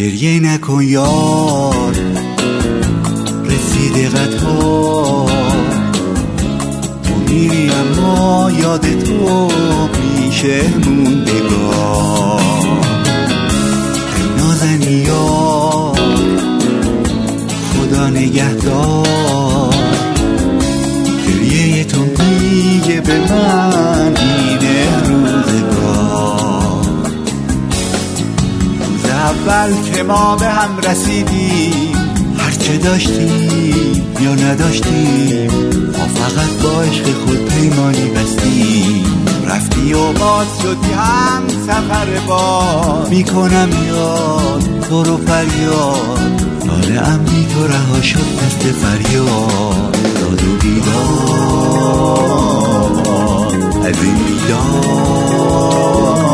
گریه نکن یار، رسیده قطار، تو میری اما یاد تو پیشه موندگار. ای نازنی یار، خدا نگهدار، گریه تو میگه به من اینه روزگار. روز اول که ما به هم رسیدیم، هرچه داشتیم یا نداشتیم، ما فقط با عشق خود پیمانی بستیم. رفتی و باز شدی هم سفر باز، میکنم یاد تو رو فریاد، حالم بی تو رها شد مثل فریاد. داد و بیداد از این بیداد،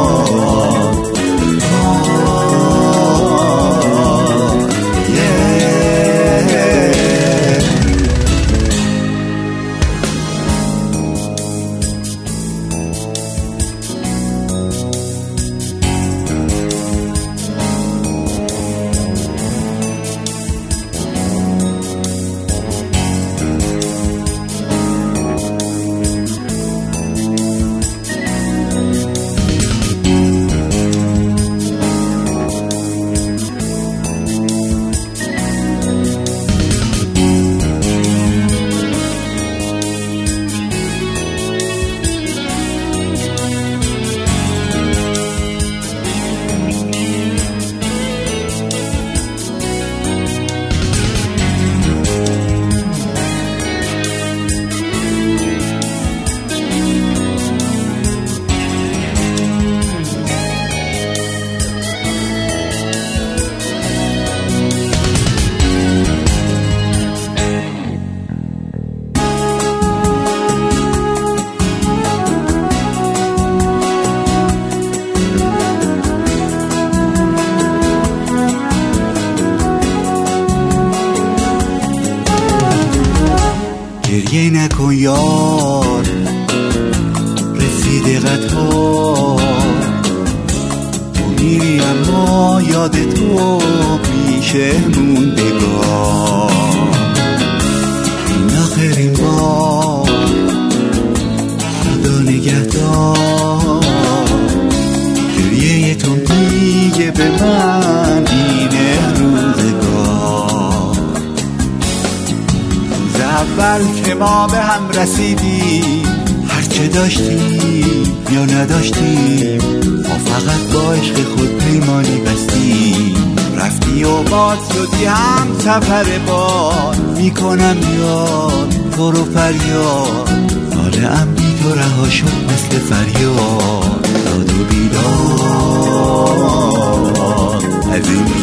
گریه نکن یار، رسیده قطار، تو میری اما یاد تو پیشه موندگار. این آخرین بار، خدا نگهدار، گریه تو میگه به من اینه روزگار. اول که ما به هم رسیدیم، هرچه داشتیم یا نداشتیم، ما فقط با عشق خود پیمانی بستیم. رفتی و باز شدی هم سفر باز، میکنم یاد تو رو فریاد، حالم بی تو رها شد مثل فریاد. داد و بیداد از این